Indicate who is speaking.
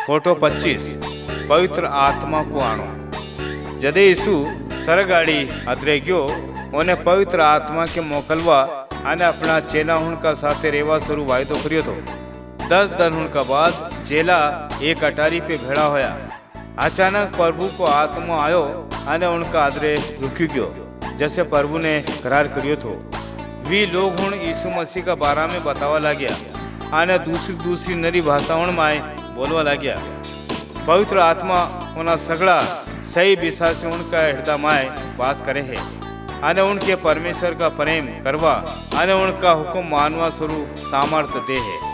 Speaker 1: Photo 25 पवित्र आत्मा को आणो। जदे यीशु सरगाड़ी अदरे गयो ओने पवित्र आत्मा के मोकलवा अने अपना चेला उनका साथे रेवा शुरू वायदो कर्यो तो। 10 दिन उनका बाद चेला एक अटारी पे भेड़ा होया। अचानक प्रभु को आत्मा आयो अने उनका आदरे रुकी गयो जैसे प्रभु ने करार करियो तो। वी लोग हुण यीशु मसीह का बारा में बतावा लाग्या अने दूसरी नरी भाषाओं में बोलवा लाग्या। पवित्र आत्मा उना सगड़ा सही विश्वासी उनका हृदय में वास करे है अने उनके परमेश्वर का प्रेम करवा अने उनका हुक्म मानवा स्वरूप सामर्थ दे है।